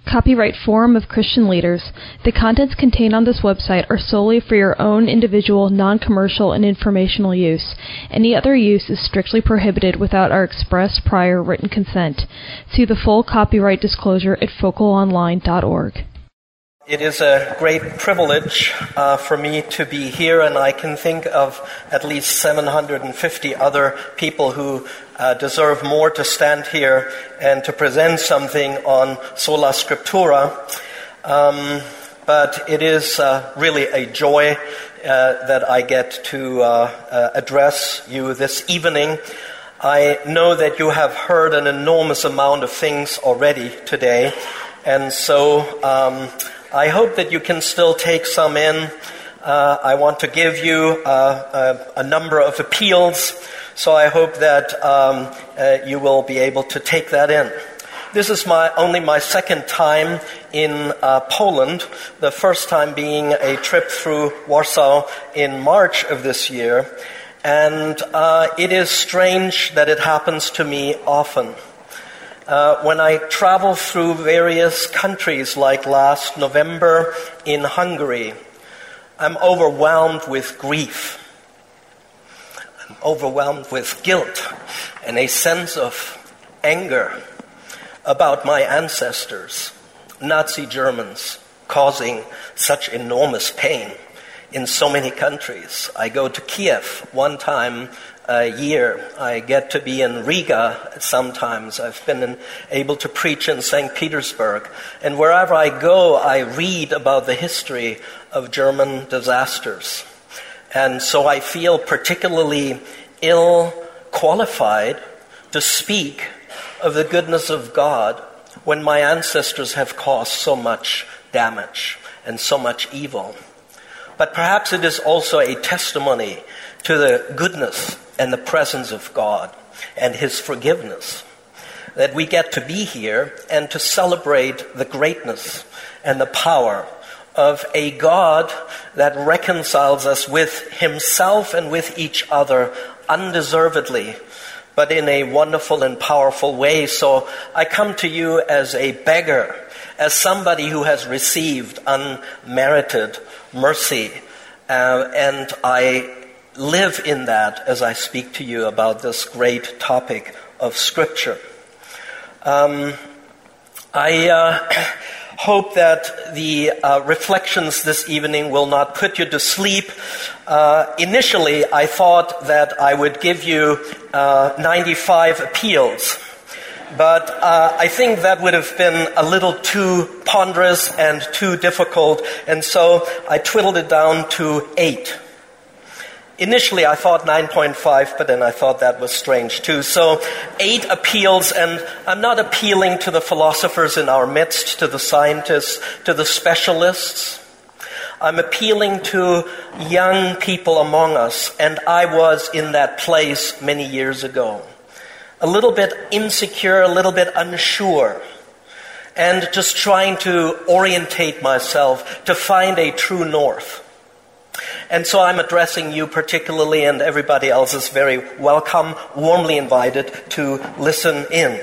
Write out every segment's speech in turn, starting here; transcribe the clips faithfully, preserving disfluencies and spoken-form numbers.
Copyright Forum of Christian Leaders. The contents contained on this website are solely for your own individual, non-commercial, and informational use. Any other use is strictly prohibited without our express prior written consent. See the full copyright disclosure at focal online dot org. It is a great privilege uh, for me to be here, and I can think of at least seven hundred fifty other people who uh, deserve more to stand here and to present something on Sola Scriptura. Um, but it is uh, really a joy uh, that I get to uh, uh, address you this evening. I know that you have heard an enormous amount of things already today, and so um, I hope that you can still take some in. Uh, I want to give you uh, a, a number of appeals, so I hope that um, uh, you will be able to take that in. This is my only my second time in uh, Poland, the first time being a trip through Warsaw in March of this year. And uh, it is strange that it happens to me often. Uh, when I travel through various countries, like last November in Hungary, I'm overwhelmed with grief. I'm overwhelmed with guilt and a sense of anger about my ancestors, Nazi Germans, causing such enormous pain in so many countries. I go to Kiev one time a year. I get to be in Riga sometimes. I've been in, able to preach in Saint Petersburg. And wherever I go, I read about the history of German disasters. And so I feel particularly ill-qualified to speak of the goodness of God when my ancestors have caused so much damage and so much evil. But perhaps it is also a testimony to the goodness and the presence of God and His forgiveness that we get to be here and to celebrate the greatness and the power of a God that reconciles us with Himself and with each other undeservedly, but in a wonderful and powerful way. So I come to you as a beggar, as somebody who has received unmerited mercy, uh, and I live in that as I speak to you about this great topic of Scripture. Um, I uh, hope that the uh, reflections this evening will not put you to sleep. Uh, initially, I thought that I would give you uh, ninety-five appeals. But uh, I think that would have been a little too ponderous and too difficult, and so I twiddled it down to eight. Initially I thought nine point five, but then I thought that was strange too. So eight appeals, and I'm not appealing to the philosophers in our midst, to the scientists, to the specialists. I'm appealing to young people among us, and I was in that place many years ago. A little bit insecure, a little bit unsure, and just trying to orientate myself to find a true north. And so I'm addressing you particularly, and everybody else is very welcome, warmly invited to listen in.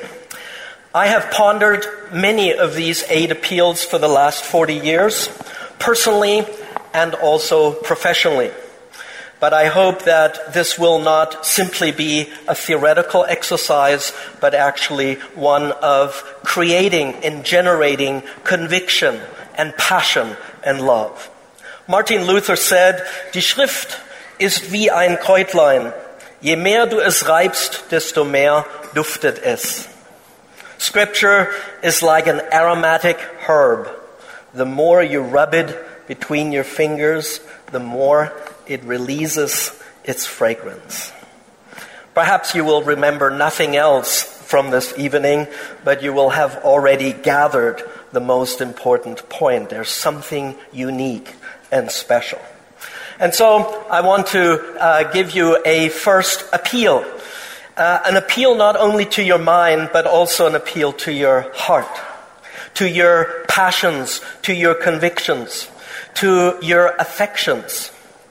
I have pondered many of these eight appeals for the last forty years, personally and also professionally. But I hope that this will not simply be a theoretical exercise, but actually one of creating and generating conviction and passion and love. Martin Luther said, "Die Schrift ist wie ein Kräutlein. Je mehr du es reibst, desto mehr duftet es." Scripture is like an aromatic herb. The more you rub it between your fingers, the more it releases its fragrance. Perhaps you will remember nothing else from this evening, but you will have already gathered the most important point. There's something unique and special. And so I want to uh, give you a first appeal. Uh, an appeal not only to your mind, but also an appeal to your heart, to your passions, to your convictions, to your affections.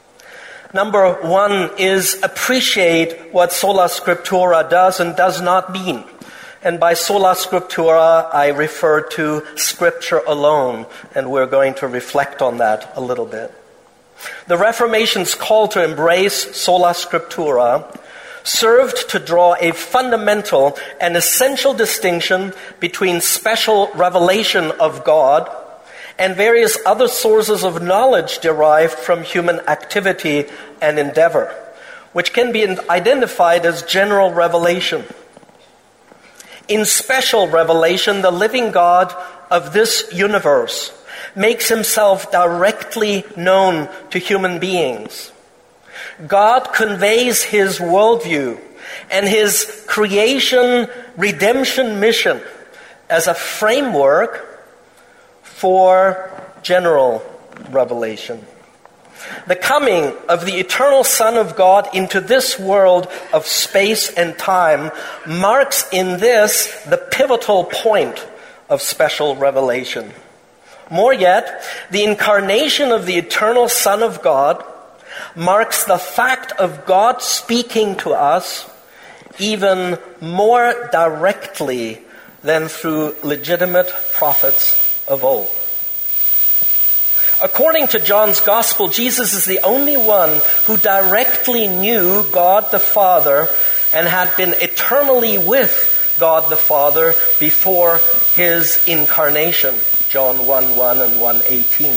Number one is appreciate what Sola Scriptura does and does not mean. And by sola scriptura, I refer to Scripture alone, and we're going to reflect on that a little bit. The Reformation's call to embrace sola scriptura served to draw a fundamental and essential distinction between special revelation of God and various other sources of knowledge derived from human activity and endeavor, which can be identified as general revelation. In special revelation, the living God of this universe makes himself directly known to human beings. God conveys his worldview and his creation redemption mission as a framework for general revelation. The coming of the eternal Son of God into this world of space and time marks in this the pivotal point of special revelation. More yet, the incarnation of the eternal Son of God marks the fact of God speaking to us even more directly than through legitimate prophets of old. According to John's Gospel, Jesus is the only one who directly knew God the Father and had been eternally with God the Father before his incarnation. John one one and one eighteen.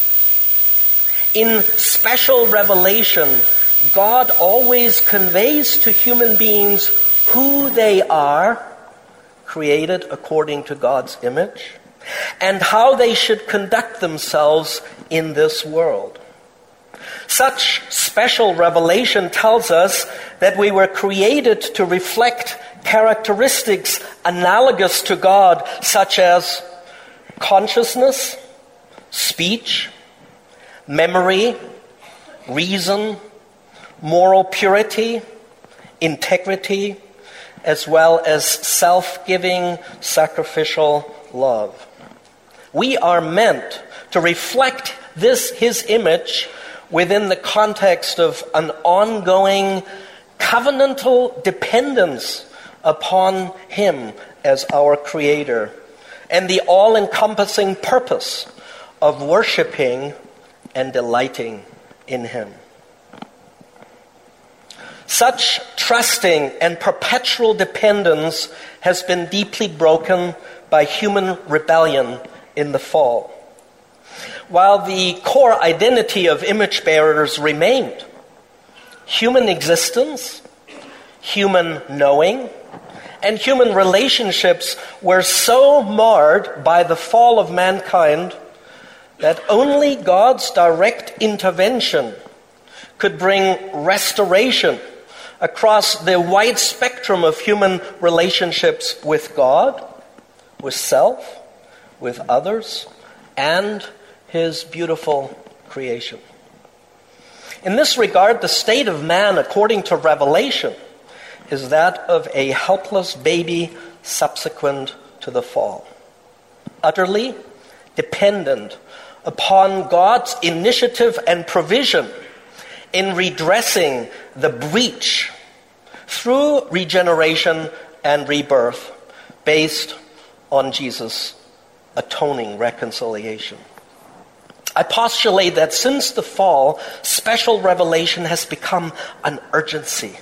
In special revelation, God always conveys to human beings who they are, created according to God's image, and how they should conduct themselves in this world. Such special revelation tells us that we were created to reflect characteristics analogous to God, such as consciousness, speech, memory, reason, moral purity, integrity, as well as self-giving, sacrificial love. We are meant to reflect this, his image, within the context of an ongoing covenantal dependence upon him as our Creator, and the all-encompassing purpose of worshiping and delighting in him. Such trusting and perpetual dependence has been deeply broken by human rebellion in the fall. While the core identity of image bearers remained, human existence, human knowing, and human relationships were so marred by the fall of mankind that only God's direct intervention could bring restoration across the wide spectrum of human relationships with God, with self, with others, and his beautiful creation. In this regard, the state of man, according to Revelation, is that of a helpless baby subsequent to the fall, utterly dependent upon God's initiative and provision in redressing the breach through regeneration and rebirth based on Jesus' atoning reconciliation. I postulate that since the fall, special revelation has become an urgency.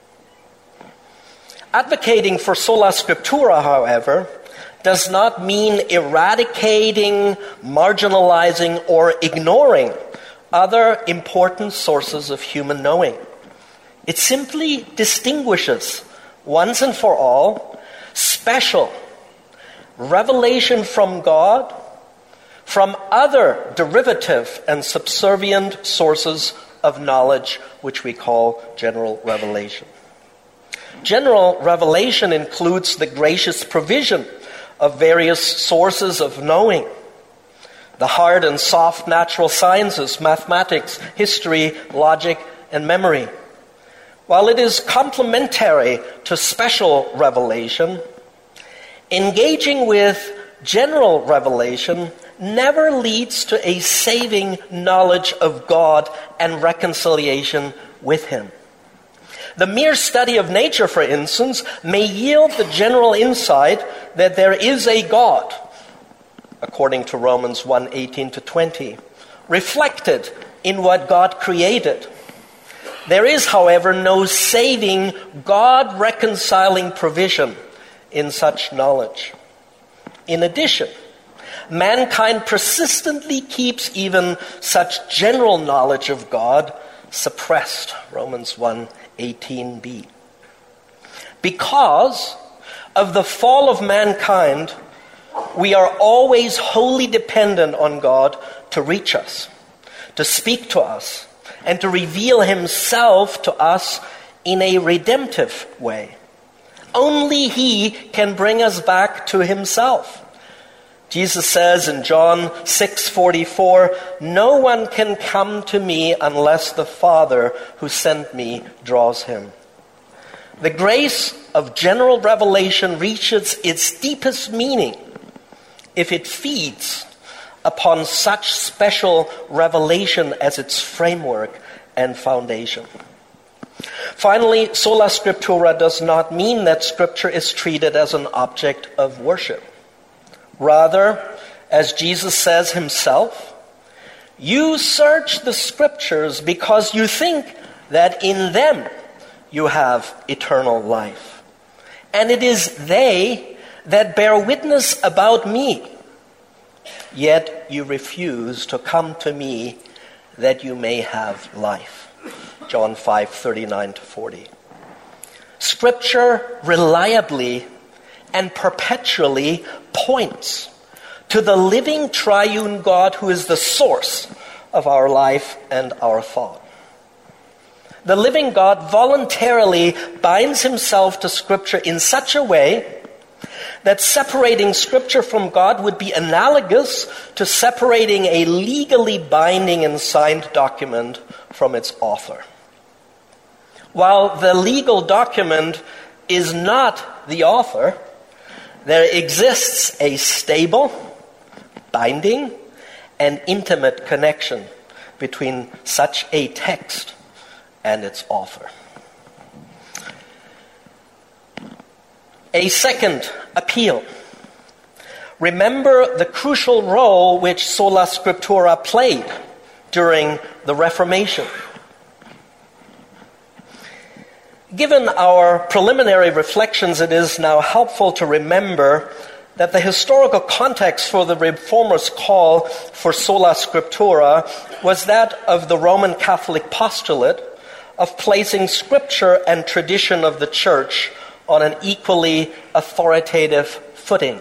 Advocating for sola scriptura, however, does not mean eradicating, marginalizing, or ignoring other important sources of human knowing. It simply distinguishes, once and for all, special revelation from God from other derivative and subservient sources of knowledge, which we call general revelation. General revelation includes the gracious provision of various sources of knowing, the hard and soft natural sciences, mathematics, history, logic, and memory. While it is complementary to special revelation, engaging with general revelation never leads to a saving knowledge of God and reconciliation with him. The mere study of nature, for instance, may yield the general insight that there is a God, according to Romans one, eighteen to twenty, reflected in what God created. There is, however, no saving, God-reconciling provision in such knowledge. In addition, mankind persistently keeps even such general knowledge of God suppressed, Romans one, eighteen b. Because of the fall of mankind, we are always wholly dependent on God to reach us, to speak to us, and to reveal himself to us in a redemptive way. Only he can bring us back to himself. Jesus says in John six forty-four, "No one can come to me unless the Father who sent me draws him." The grace of general revelation reaches its deepest meaning if it feeds upon such special revelation as its framework and foundation. Finally, sola scriptura does not mean that Scripture is treated as an object of worship. Rather, as Jesus says himself, you search the Scriptures because you think that in them you have eternal life. And it is they that bear witness about me. Yet you refuse to come to me that you may have life. John five, thirty-nine to forty. Scripture reliably and perpetually points to the living triune God who is the source of our life and our thought. The living God voluntarily binds himself to Scripture in such a way that separating Scripture from God would be analogous to separating a legally binding and signed document from its author. While the legal document is not the author, there exists a stable, binding, and intimate connection between such a text and its author. A second appeal. Remember the crucial role which sola scriptura played during the Reformation. Given our preliminary reflections, it is now helpful to remember that the historical context for the Reformers' call for sola scriptura was that of the Roman Catholic postulate of placing Scripture and tradition of the Church on an equally authoritative footing.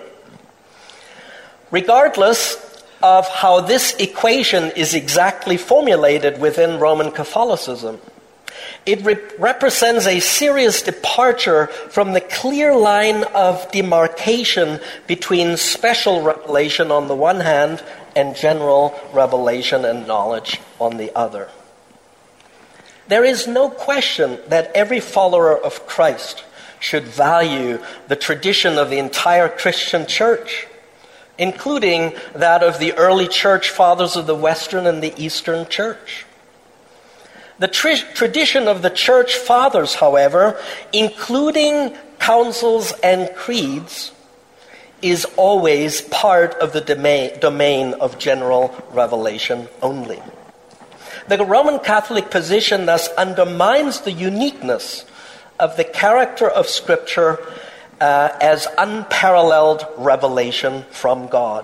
Regardless of how this equation is exactly formulated within Roman Catholicism, it re- represents a serious departure from the clear line of demarcation between special revelation on the one hand and general revelation and knowledge on the other. There is no question that every follower of Christ should value the tradition of the entire Christian church, including that of the early church fathers of the Western and the Eastern church. The tr- tradition of the church fathers, however, including councils and creeds, is always part of the domain, domain of general revelation only. The Roman Catholic position thus undermines the uniqueness of the character of Scripture uh, as unparalleled revelation from God.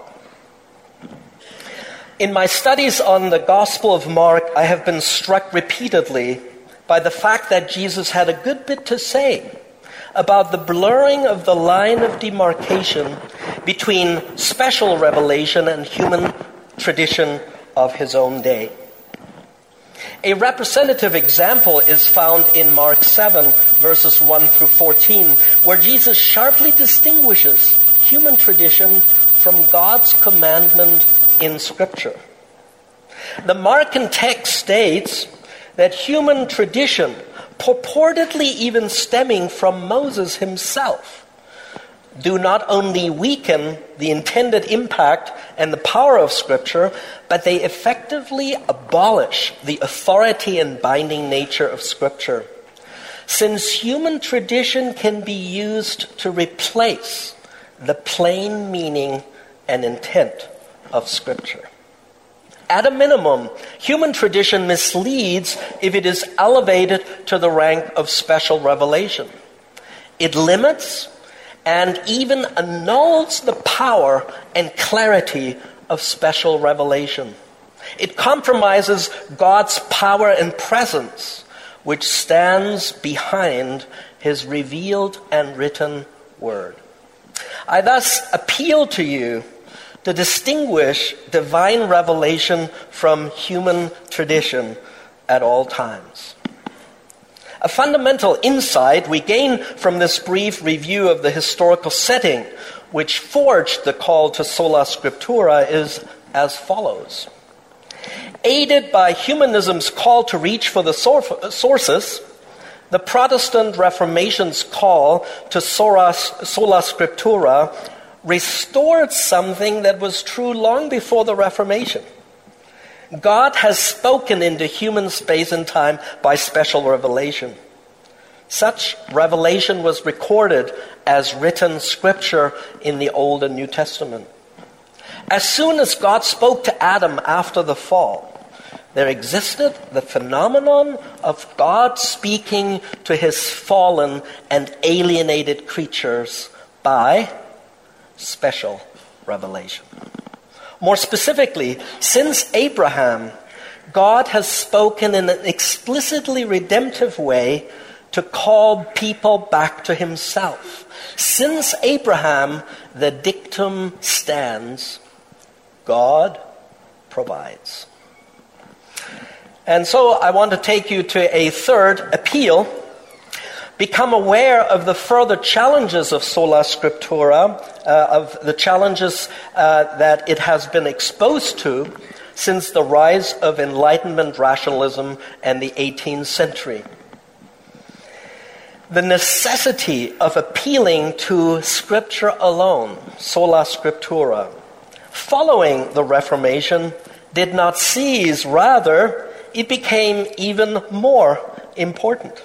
In my studies on the Gospel of Mark, I have been struck repeatedly by the fact that Jesus had a good bit to say about the blurring of the line of demarcation between special revelation and human tradition of his own day. A representative example is found in Mark seven, verses one through fourteen, where Jesus sharply distinguishes human tradition from God's commandment in Scripture. The Markan text states that human tradition, purportedly even stemming from Moses himself, do not only weaken the intended impact and the power of Scripture, but they effectively abolish the authority and binding nature of Scripture. since human tradition can be used to replace the plain meaning and intent of Scripture. At a minimum, human tradition misleads if it is elevated to the rank of special revelation. It limits and even annuls the power and clarity of special revelation. It compromises God's power and presence, which stands behind his revealed and written word. I thus appeal to you to distinguish divine revelation from human tradition at all times. A fundamental insight we gain from this brief review of the historical setting which forged the call to sola scriptura is as follows. Aided by humanism's call to reach for the sources, the Protestant Reformation's call to sola, sola scriptura restored something that was true long before the Reformation. God has spoken into human space and time by special revelation. Such revelation was recorded as written scripture in the Old and New Testament. As soon as God spoke to Adam after the fall, there existed the phenomenon of God speaking to his fallen and alienated creatures by special revelation. More specifically, since Abraham, God has spoken in an explicitly redemptive way to call people back to himself. Since Abraham, the dictum stands, God provides. And so I want to take you to a third appeal. Become aware of the further challenges of sola scriptura, uh, of the challenges uh, that it has been exposed to since the rise of Enlightenment rationalism and the eighteenth century. The necessity of appealing to Scripture alone, sola scriptura, following the Reformation did not cease. Rather, it became even more important.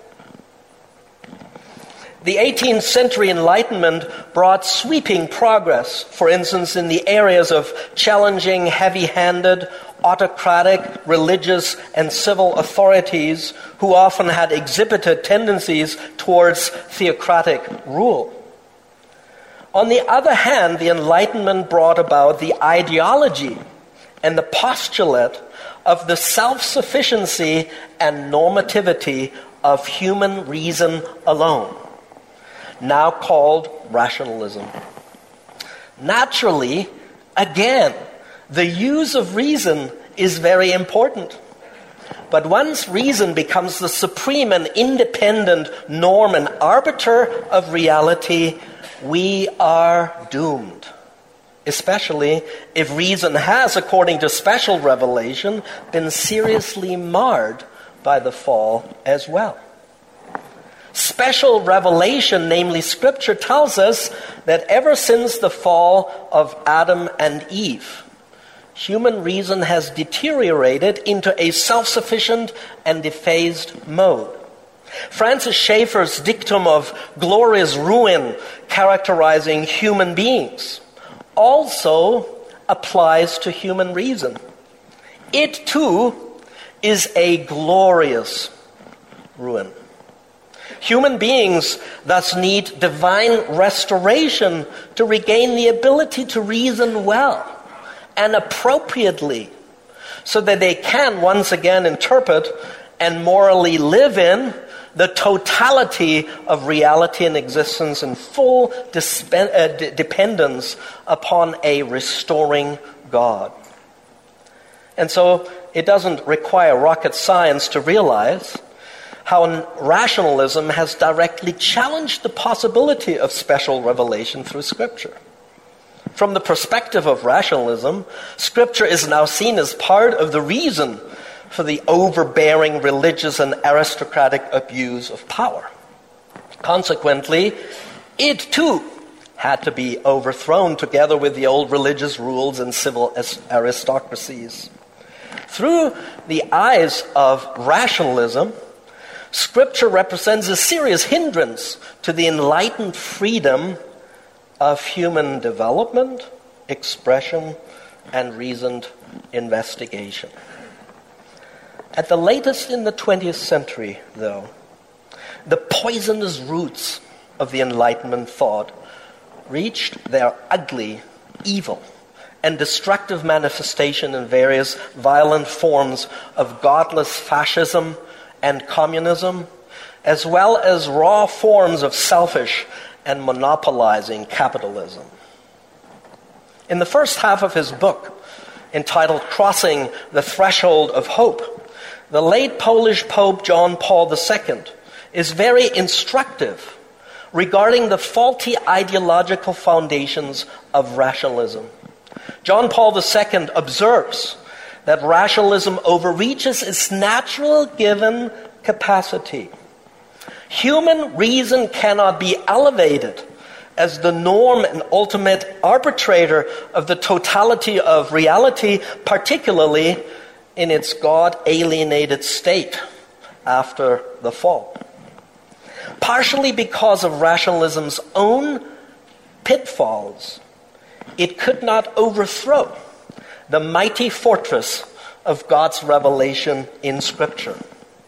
The eighteenth century Enlightenment brought sweeping progress, for instance, in the areas of challenging heavy-handed, autocratic, religious, and civil authorities who often had exhibited tendencies towards theocratic rule. On the other hand, the Enlightenment brought about the ideology and the postulate of the self-sufficiency and normativity of human reason alone, now called rationalism. Naturally, again, the use of reason is very important. But once reason becomes the supreme and independent norm and arbiter of reality, we are doomed. Especially if reason has, according to special revelation, been seriously marred by the fall as well. Special revelation, namely Scripture, tells us that ever since the fall of Adam and Eve, human reason has deteriorated into a self-sufficient and dephased mode. Francis Schaeffer's dictum of glorious ruin characterizing human beings also applies to human reason. It too is a glorious ruin. Human beings thus need divine restoration to regain the ability to reason well and appropriately, so that they can once again interpret and morally live in the totality of reality and existence in full disp- uh, d- dependence upon a restoring God. And so it doesn't require rocket science to realize how rationalism has directly challenged the possibility of special revelation through Scripture. From the perspective of rationalism, Scripture is now seen as part of the reason for the overbearing religious and aristocratic abuse of power. Consequently, it too had to be overthrown together with the old religious rules and civil aristocracies. Through the eyes of rationalism, Scripture represents a serious hindrance to the enlightened freedom of human development, expression, and reasoned investigation. At the latest in the twentieth century, though, the poisonous roots of the Enlightenment thought reached their ugly, evil, and destructive manifestation in various violent forms of godless fascism and communism, as well as raw forms of selfish and monopolizing capitalism. In the first half of his book, entitled Crossing the Threshold of Hope, the late Polish Pope John Paul the Second is very instructive regarding the faulty ideological foundations of rationalism. John Paul the Second observes that rationalism overreaches its natural given capacity. Human reason cannot be elevated as the norm and ultimate arbitrator of the totality of reality, particularly in its God-alienated state after the fall. Partially because of rationalism's own pitfalls, it could not overthrow the mighty fortress of God's revelation in Scripture.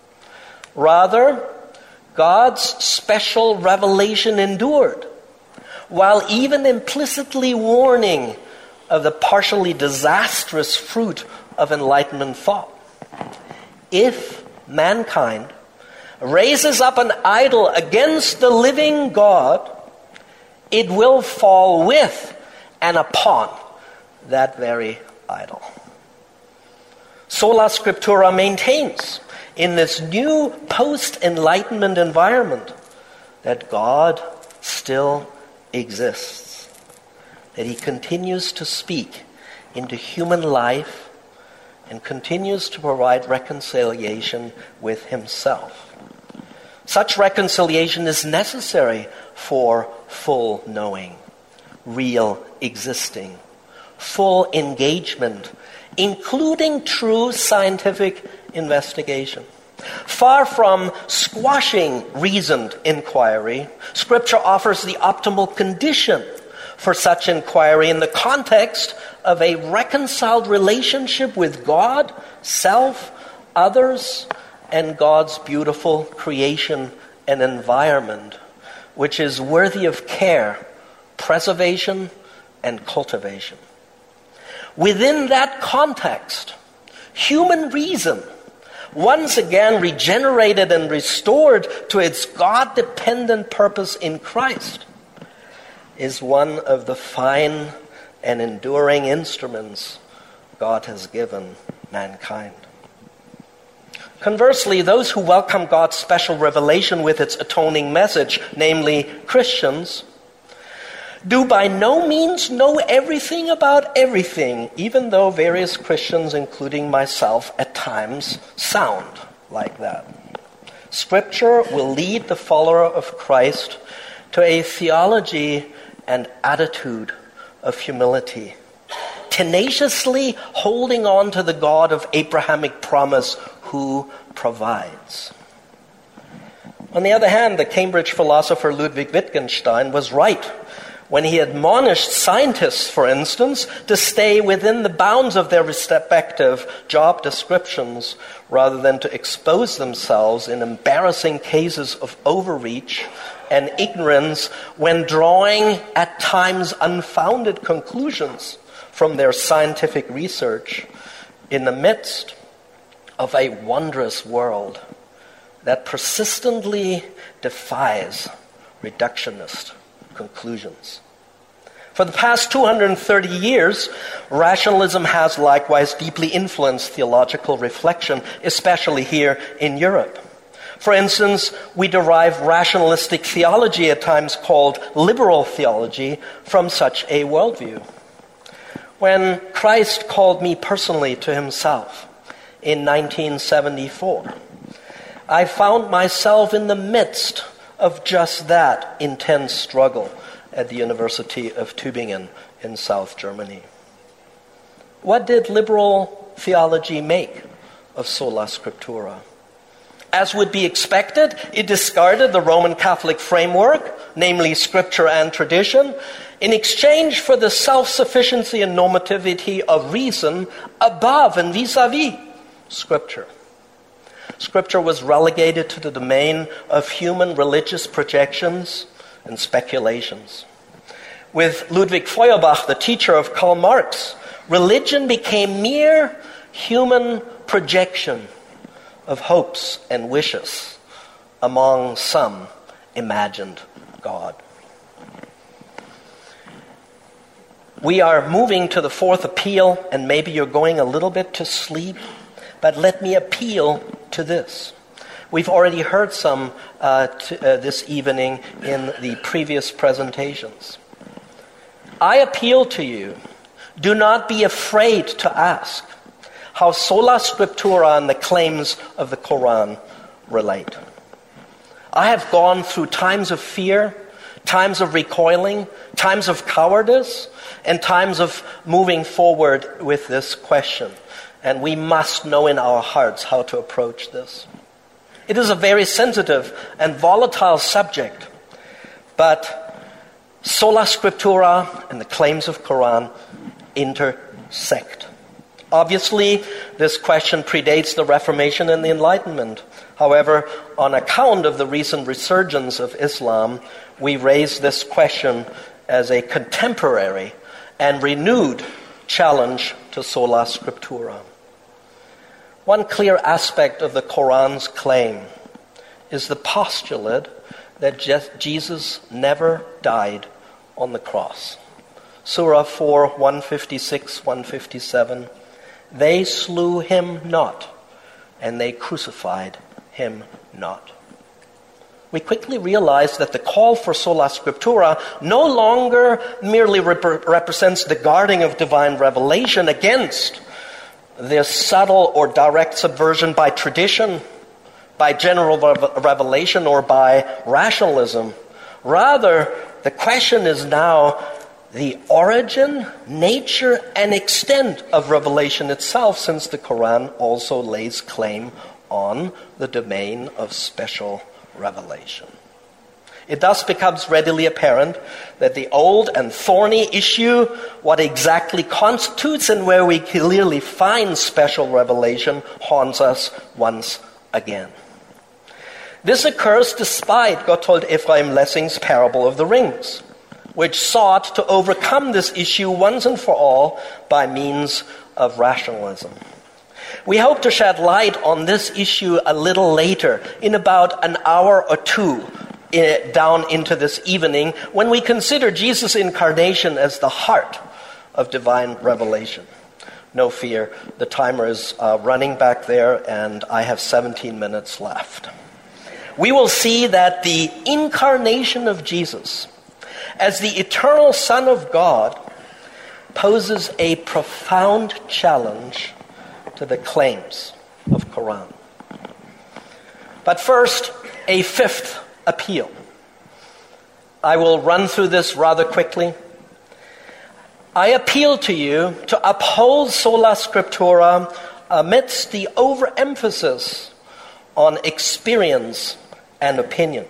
Rather, God's special revelation endured, while even implicitly warning of the partially disastrous fruit of Enlightenment thought. If mankind raises up an idol against the living God, it will fall with and upon that very idol. Sola Scriptura maintains in this new post-Enlightenment environment that God still exists, that he continues to speak into human life and continues to provide reconciliation with himself. Such reconciliation is necessary for full knowing, real existing, full engagement, including true scientific investigation. Far from squashing reasoned inquiry, Scripture offers the optimal condition for such inquiry in the context of a reconciled relationship with God, self, others, and God's beautiful creation and environment, which is worthy of care, preservation, and cultivation. Within that context, human reason, once again regenerated and restored to its God-dependent purpose in Christ, is one of the fine and enduring instruments God has given mankind. Conversely, those who welcome God's special revelation with its atoning message, namely Christians, do by no means know everything about everything, even though various Christians, including myself, at times sound like that. Scripture will lead the follower of Christ to a theology and attitude of humility, tenaciously holding on to the God of Abrahamic promise who provides. On the other hand, the Cambridge philosopher Ludwig Wittgenstein was right when he admonished scientists, for instance, to stay within the bounds of their respective job descriptions rather than to expose themselves in embarrassing cases of overreach and ignorance when drawing at times unfounded conclusions from their scientific research in the midst of a wondrous world that persistently defies reductionist conclusions. For the past two hundred thirty years, rationalism has likewise deeply influenced theological reflection, especially here in Europe. For instance, we derive rationalistic theology, at times called liberal theology, from such a worldview. When Christ called me personally to himself in nineteen seventy-four, I found myself in the midst of just that intense struggle at the University of Tübingen in South Germany. What did liberal theology make of Sola Scriptura? As would be expected, it discarded the Roman Catholic framework, namely scripture and tradition, in exchange for the self-sufficiency and normativity of reason above and vis-a-vis scripture. Scripture was relegated to the domain of human religious projections and speculations. With Ludwig Feuerbach, the teacher of Karl Marx, religion became mere human projection of hopes and wishes among some imagined God. We are moving to the fourth appeal, and maybe you're going a little bit to sleep, but let me appeal to this. We've already heard some uh, t- uh, this evening in the previous presentations. I appeal to you, do not be afraid to ask how sola scriptura and the claims of the Quran relate. I have gone through times of fear, times of recoiling, times of cowardice, and times of moving forward with this question. And we must know in our hearts how to approach this. It is a very sensitive and volatile subject, but sola scriptura and the claims of Quran intersect. Obviously, this question predates the Reformation and the Enlightenment. However, on account of the recent resurgence of Islam, we raise this question as a contemporary and renewed challenge to sola scriptura. One clear aspect of the Quran's claim is the postulate that Jesus never died on the cross. Surah four, one fifty-six, one fifty-seven. They slew him not, and they crucified him not. We quickly realize that the call for sola scriptura no longer merely rep- represents the guarding of divine revelation against the subtle or direct subversion by tradition, by general re- revelation, or by rationalism. Rather, the question is now the origin, nature, and extent of revelation itself, since the Quran also lays claim on the domain of special revelation. It thus becomes readily apparent that the old and thorny issue, what exactly constitutes and where we clearly find special revelation, haunts us once again. This occurs despite Gotthold Ephraim Lessing's Parable of the Rings, which sought to overcome this issue once and for all by means of rationalism. We hope to shed light on this issue a little later, in about an hour or two in, down into this evening, when we consider Jesus' incarnation as the heart of divine revelation. No fear, the timer is uh, running back there, and I have seventeen minutes left. We will see that the incarnation of Jesus as the eternal Son of God poses a profound challenge to the claims of Quran. But first, a fifth appeal. I will run through this rather quickly. I appeal to you to uphold sola scriptura amidst the overemphasis on experience and opinion.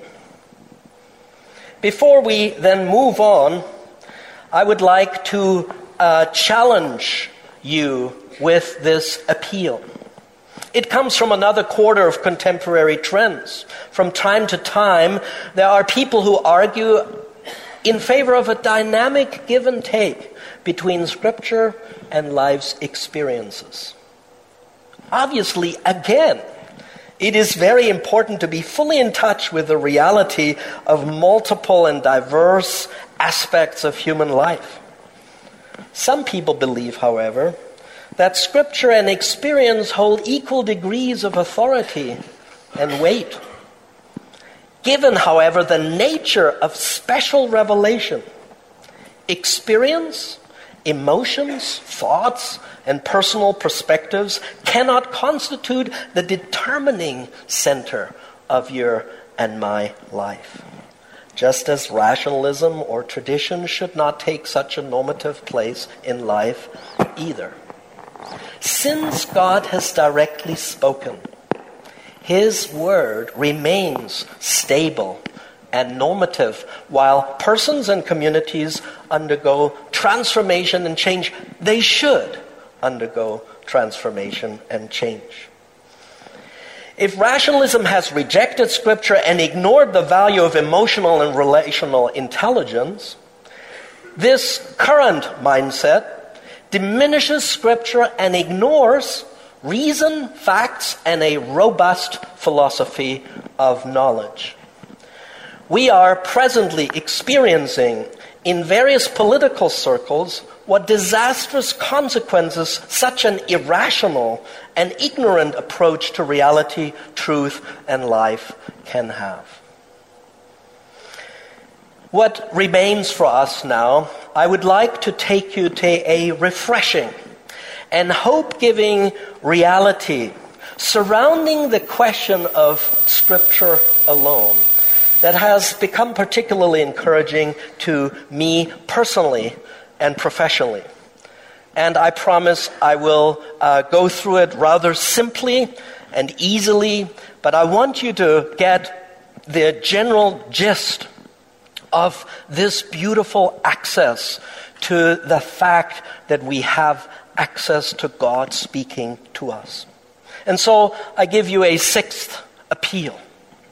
Before we then move on, I would like to uh, challenge you with this appeal. It comes from another quarter of contemporary trends. From time to time, there are people who argue in favor of a dynamic give and take between Scripture and life's experiences. Obviously, again, it is very important to be fully in touch with the reality of multiple and diverse aspects of human life. Some people believe, however, that Scripture and experience hold equal degrees of authority and weight. Given, however, the nature of special revelation, experience, emotions, thoughts, and personal perspectives cannot constitute the determining center of your and my life. Just as rationalism or tradition should not take such a normative place in life either. Since God has directly spoken, His word remains stable and normative, while persons and communities undergo transformation and change. They should undergo transformation and change. If rationalism has rejected Scripture and ignored the value of emotional and relational intelligence, this current mindset diminishes Scripture and ignores reason, facts, and a robust philosophy of knowledge. We are presently experiencing in various political circles what disastrous consequences such an irrational and ignorant approach to reality, truth, and life can have. What remains for us now, I would like to take you to a refreshing and hope-giving reality surrounding the question of Scripture alone that has become particularly encouraging to me personally and professionally. And I promise I will uh, go through it rather simply and easily, but I want you to get the general gist of this beautiful access to the fact that we have access to God speaking to us. And so I give you a sixth appeal.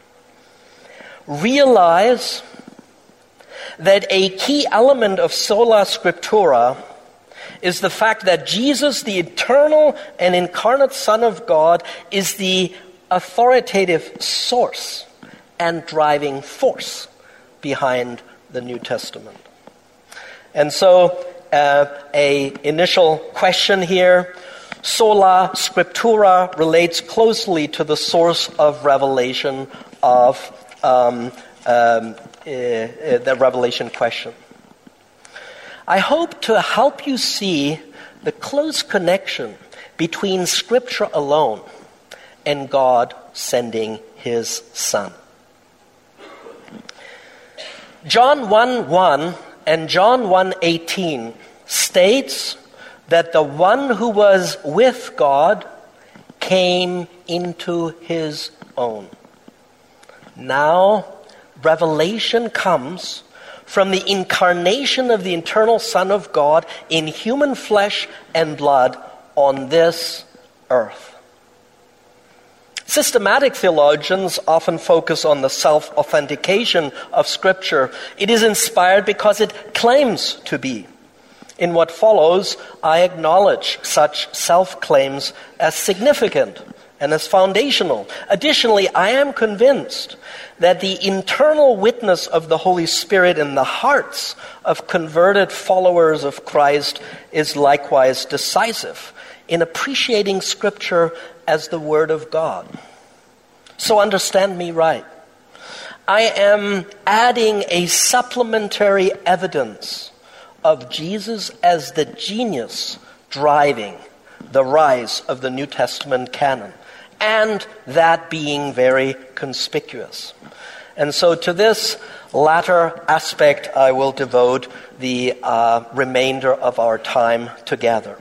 Realize that a key element of sola scriptura is the fact that Jesus, the eternal and incarnate Son of God, is the authoritative source and driving force behind the New Testament. And so, uh, a initial question here. Sola scriptura relates closely to the source of revelation of um, um, uh, uh, the revelation question. I hope to help you see the close connection between Scripture alone and God sending His Son. John one one and John one eighteen states that the one who was with God came into His own. Now, revelation comes from the incarnation of the eternal Son of God in human flesh and blood on this earth. Systematic theologians often focus on the self-authentication of Scripture. It is inspired because it claims to be. In what follows, I acknowledge such self-claims as significant and as foundational. Additionally, I am convinced that the internal witness of the Holy Spirit in the hearts of converted followers of Christ is likewise decisive in appreciating Scripture as the Word of God. So understand me right. I am adding a supplementary evidence of Jesus as the genius driving the rise of the New Testament canon, and that being very conspicuous. And so to this latter aspect I will devote the uh, remainder of our time together.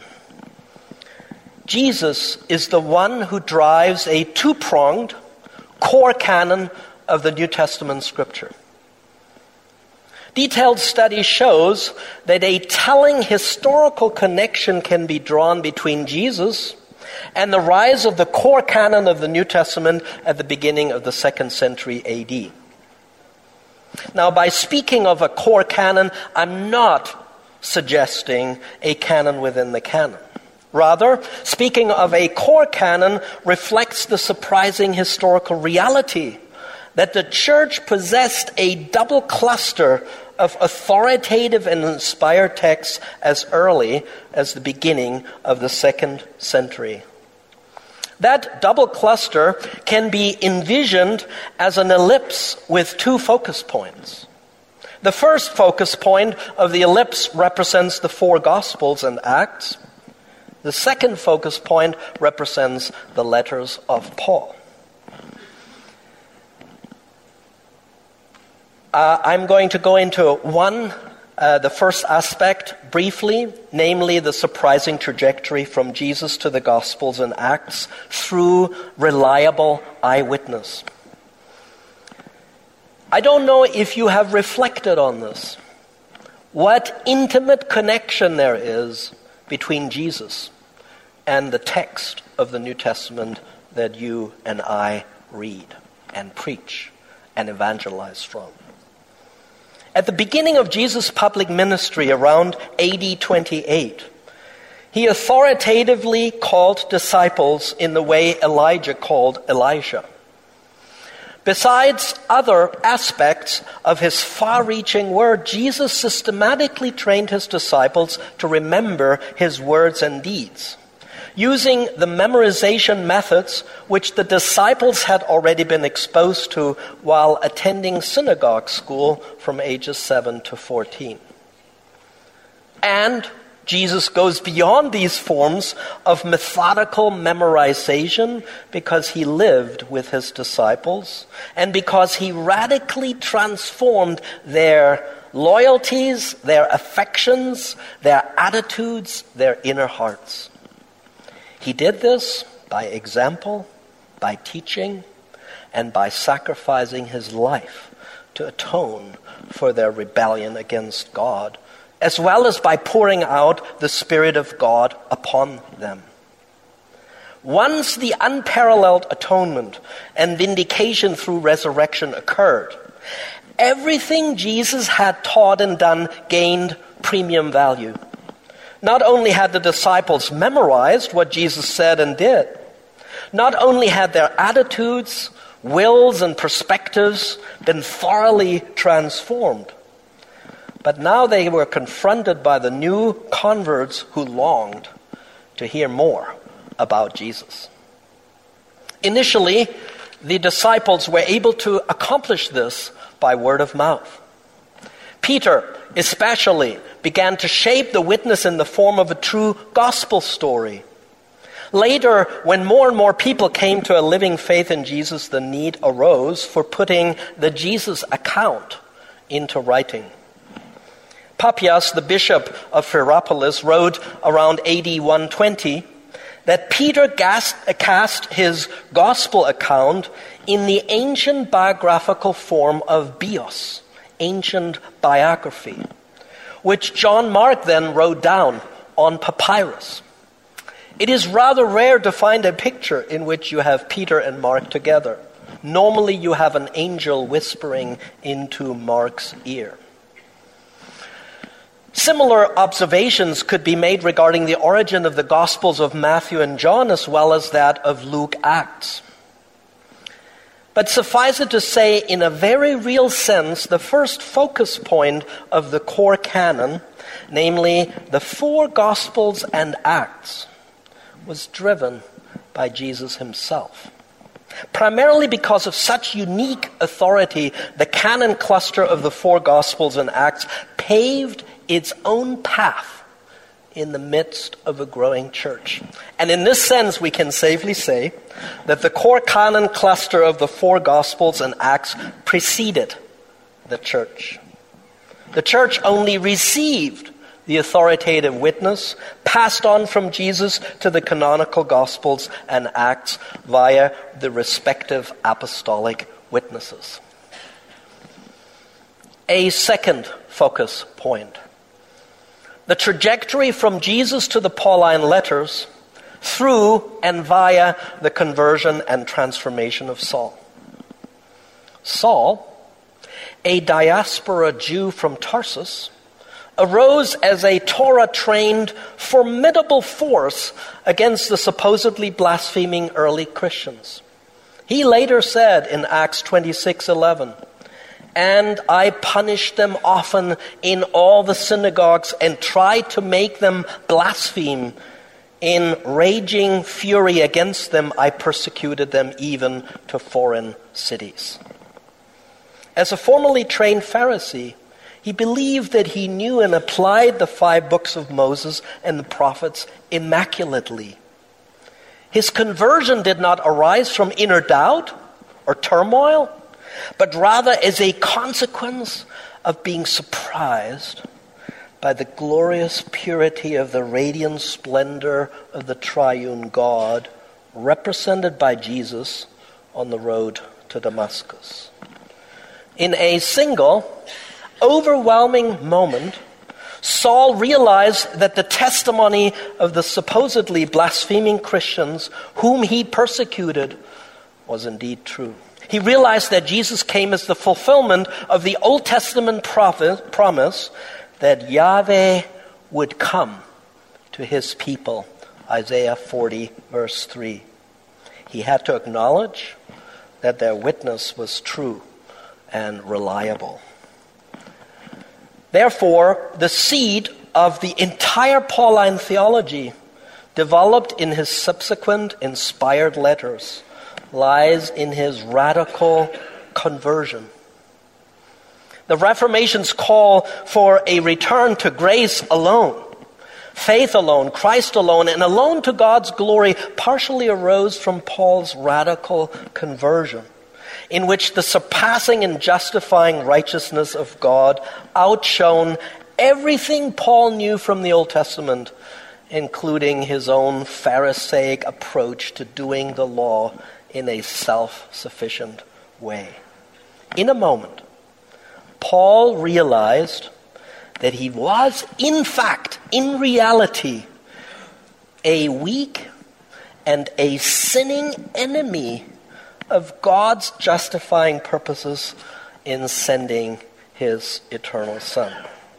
Jesus is the one who drives a two-pronged core canon of the New Testament Scripture. Detailed study shows that a telling historical connection can be drawn between Jesus and the rise of the core canon of the New Testament at the beginning of the second century A D. Now, by speaking of a core canon, I'm not suggesting a canon within the canon. Rather, speaking of a core canon reflects the surprising historical reality that the church possessed a double cluster of authoritative and inspired texts as early as the beginning of the second century. That double cluster can be envisioned as an ellipse with two focus points. The first focus point of the ellipse represents the four Gospels and Acts. The second focus point represents the letters of Paul. Uh, I'm going to go into one Uh, the first aspect, briefly, namely the surprising trajectory from Jesus to the Gospels and Acts through reliable eyewitness. I don't know if you have reflected on this. What intimate connection there is between Jesus and the text of the New Testament that you and I read and preach and evangelize from. At the beginning of Jesus' public ministry around A D twenty-eight, he authoritatively called disciples in the way Elijah called Elisha. Besides other aspects of his far-reaching word, Jesus systematically trained his disciples to remember his words and deeds, using the memorization methods which the disciples had already been exposed to while attending synagogue school from ages seven to fourteen. And Jesus goes beyond these forms of methodical memorization because he lived with his disciples and because he radically transformed their loyalties, their affections, their attitudes, their inner hearts. He did this by example, by teaching, and by sacrificing his life to atone for their rebellion against God, as well as by pouring out the Spirit of God upon them. Once the unparalleled atonement and vindication through resurrection occurred, everything Jesus had taught and done gained premium value. Not only had the disciples memorized what Jesus said and did, not only had their attitudes, wills, and perspectives been thoroughly transformed, but now they were confronted by the new converts who longed to hear more about Jesus. Initially, the disciples were able to accomplish this by word of mouth. Peter, especially, began to shape the witness in the form of a true gospel story. Later, when more and more people came to a living faith in Jesus, the need arose for putting the Jesus account into writing. Papias, the bishop of Hierapolis, wrote around A D one twenty that Peter cast his gospel account in the ancient biographical form of bios, ancient biography, which John Mark then wrote down on papyrus. It is rather rare to find a picture in which you have Peter and Mark together. Normally you have an angel whispering into Mark's ear. Similar observations could be made regarding the origin of the Gospels of Matthew and John as well as that of Luke Acts. But suffice it to say, in a very real sense, the first focus point of the core canon, namely the four Gospels and Acts, was driven by Jesus himself. Primarily because of such unique authority, the canon cluster of the four Gospels and Acts paved its own path in the midst of a growing church. And in this sense, we can safely say that the core canon cluster of the four Gospels and Acts preceded the church. The church only received the authoritative witness passed on from Jesus to the canonical Gospels and Acts via the respective apostolic witnesses. A second focus point: the trajectory from Jesus to the Pauline letters through and via the conversion and transformation of Saul. Saul, a diaspora Jew from Tarsus, arose as a Torah-trained, formidable force against the supposedly blaspheming early Christians. He later said in Acts twenty-six eleven, "And I punished them often in all the synagogues and tried to make them blaspheme. In raging fury against them, I persecuted them even to foreign cities." As a formally trained Pharisee, he believed that he knew and applied the five books of Moses and the prophets immaculately. His conversion did not arise from inner doubt or turmoil, but rather as a consequence of being surprised by the glorious purity of the radiant splendor of the triune God, represented by Jesus on the road to Damascus. In a single, overwhelming moment, Saul realized that the testimony of the supposedly blaspheming Christians whom he persecuted was indeed true. He realized that Jesus came as the fulfillment of the Old Testament prophet, promise that Yahweh would come to his people. Isaiah forty, verse three. He had to acknowledge that their witness was true and reliable. Therefore, the seed of the entire Pauline theology, developed in his subsequent inspired letters, lies in his radical conversion. The Reformation's call for a return to grace alone, faith alone, Christ alone, and alone to God's glory partially arose from Paul's radical conversion, in which the surpassing and justifying righteousness of God outshone everything Paul knew from the Old Testament, including his own Pharisaic approach to doing the law in a self-sufficient way. In a moment, Paul realized that he was, in fact, in reality, a weak and a sinning enemy of God's justifying purposes in sending his eternal Son.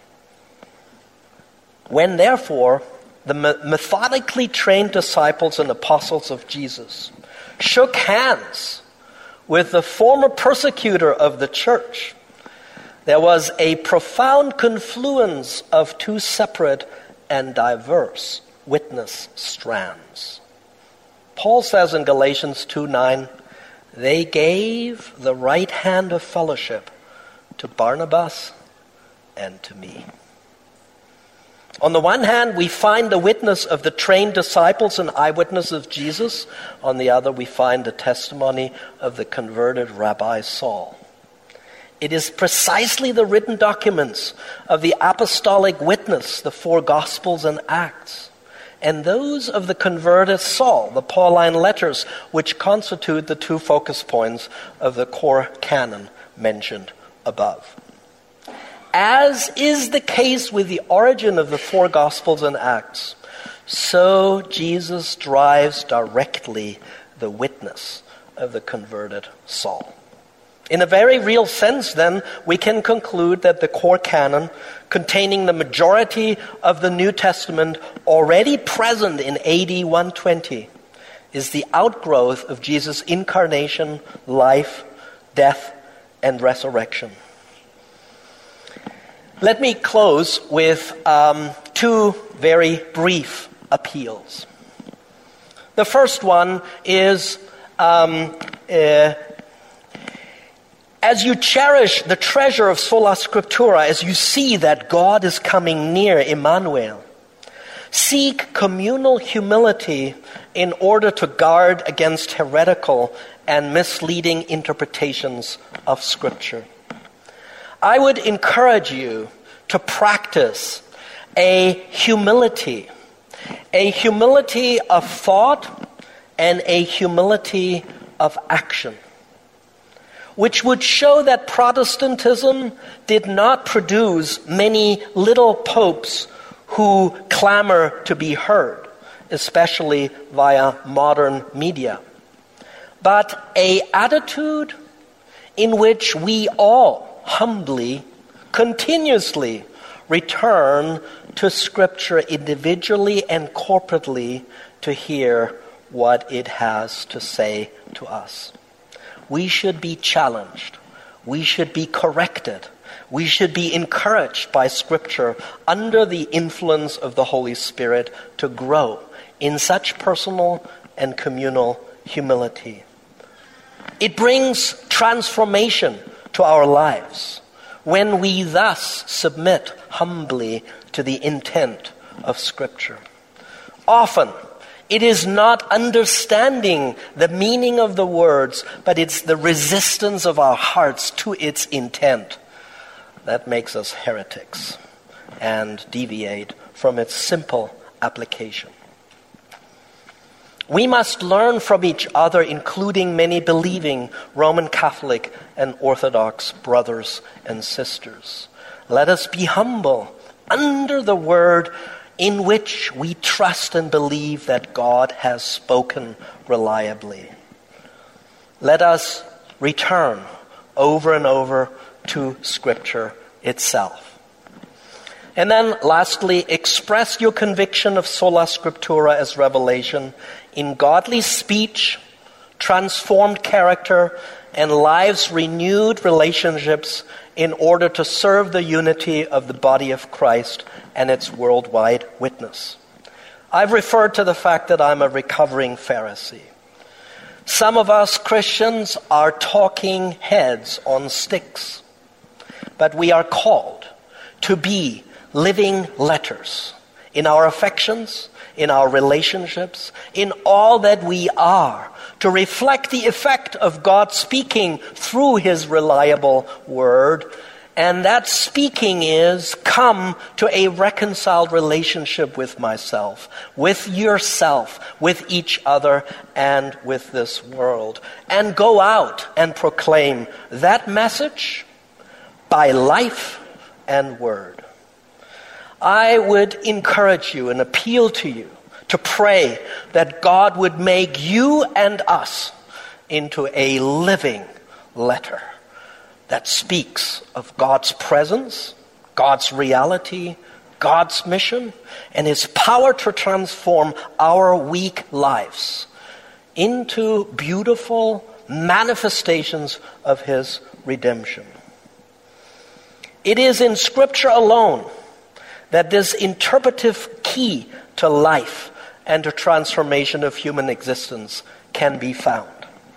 When, therefore, the methodically trained disciples and apostles of Jesus shook hands with the former persecutor of the church, there was a profound confluence of two separate and diverse witness strands. Paul says in Galatians two nine, they gave the right hand of fellowship to Barnabas and to me. On the one hand, we find the witness of the trained disciples and eyewitness of Jesus. On the other, we find the testimony of the converted Rabbi Saul. It is precisely the written documents of the apostolic witness, the four Gospels and Acts, and those of the converted Saul, the Pauline letters, which constitute the two focus points of the core canon mentioned above. As is the case with the origin of the four Gospels and Acts, so Jesus drives directly the witness of the converted Saul. In a very real sense, then, we can conclude that the core canon, containing the majority of the New Testament already present in A D one twenty, is the outgrowth of Jesus' incarnation, life, death, and resurrection. Let me close with um, two very brief appeals. The first one is, um, uh, as you cherish the treasure of Sola Scriptura, as you see that God is coming near, Emmanuel, seek communal humility in order to guard against heretical and misleading interpretations of Scripture. I would encourage you to practice a humility, a humility of thought and a humility of action, which would show that Protestantism did not produce many little popes who clamor to be heard, especially via modern media, but an attitude in which we all humbly, continuously return to Scripture individually and corporately to hear what it has to say to us. We should be challenged. We should be corrected. We should be encouraged by Scripture under the influence of the Holy Spirit to grow in such personal and communal humility. It brings transformation to our lives when we thus submit humbly to the intent of Scripture. Often, it is not understanding the meaning of the words, but it's the resistance of our hearts to its intent that makes us heretics and deviate from its simple application. We must learn from each other, including many believing Roman Catholic and Orthodox brothers and sisters. Let us be humble under the word in which we trust and believe that God has spoken reliably. Let us return over and over to Scripture itself. And then lastly, express your conviction of sola scriptura as revelation in godly speech, transformed character, and lives' renewed relationships in order to serve the unity of the body of Christ and its worldwide witness. I've referred to the fact that I'm a recovering Pharisee. Some of us Christians are talking heads on sticks, but we are called to be living letters in our affections, in our relationships, in all that we are, to reflect the effect of God speaking through His reliable word. And that speaking is, come to a reconciled relationship with myself, with yourself, with each other, and with this world. And go out and proclaim that message by life and word. I would encourage you and appeal to you to pray that God would make you and us into a living letter that speaks of God's presence, God's reality, God's mission, and His power to transform our weak lives into beautiful manifestations of His redemption. It is in Scripture alone that this interpretive key to life and to transformation of human existence can be found.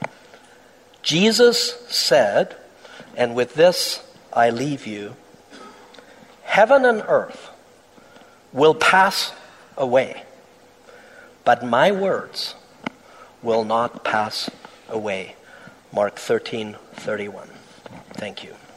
Jesus said, and with this I leave you, heaven and earth will pass away, but my words will not pass away. Mark thirteen thirty-one. Thank you.